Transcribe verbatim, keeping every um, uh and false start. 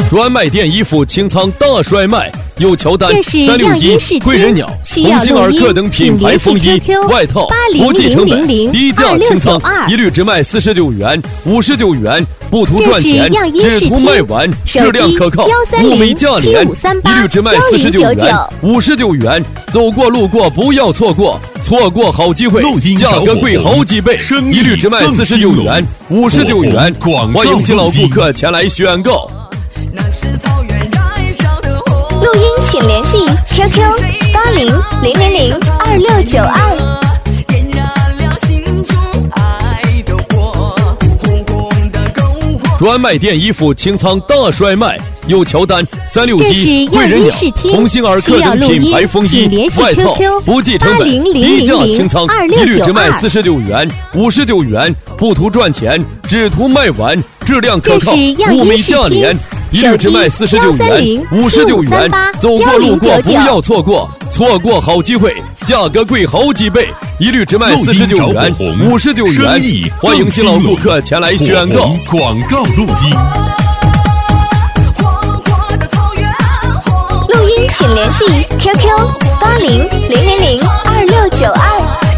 专卖店衣服清仓大甩卖，有乔丹、三六一、贵人鸟、鸿星尔克等品牌风衣、外套，不计成本，低价清仓，一律只卖四十九元、五十九元，不图赚钱，只图卖完，质量可靠，物美价廉，一律只卖四十九元、五十九元，走过路过不要错过。错过好机会，价格贵好几倍，一律只卖四十九元、五十九元。欢迎新老顾客前来选购。 录音请联系 Q Q 八零零零零二六九二。 专卖店衣服清仓大甩卖，有乔丹、三六一、贵人鸟、鸿星尔克等品牌风衣、外套，不计成本，低价清仓，一律只卖四十九元、五十九元，不图赚钱，只图卖完，质量可靠，物美价廉，一律只卖四十九元、五十九元，走过路过不要错过，错过好机会，价格贵好几倍，一律只卖四十九元、五十九元。欢迎新老顾客前来选购。 广告录音。 录音请联系 Q Q 八零零零零二六九二。